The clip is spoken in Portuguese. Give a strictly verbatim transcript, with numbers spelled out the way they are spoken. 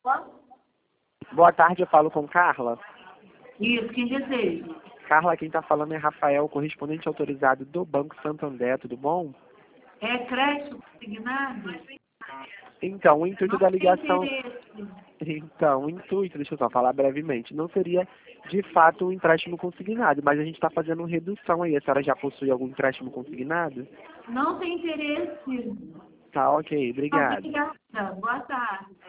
Boa tarde, eu falo com Carla. Isso, quem deseja? Carla, quem está falando é Rafael, correspondente autorizado do Banco Santander, tudo bom? É crédito consignado? Então, o intuito Não da tem ligação... interesse. Então, o intuito, deixa eu só falar brevemente, não seria de fato um empréstimo consignado, mas a gente está fazendo redução aí. A senhora já possui algum empréstimo consignado? Não tem interesse. Tá, ok, obrigado. Obrigada. Boa tarde.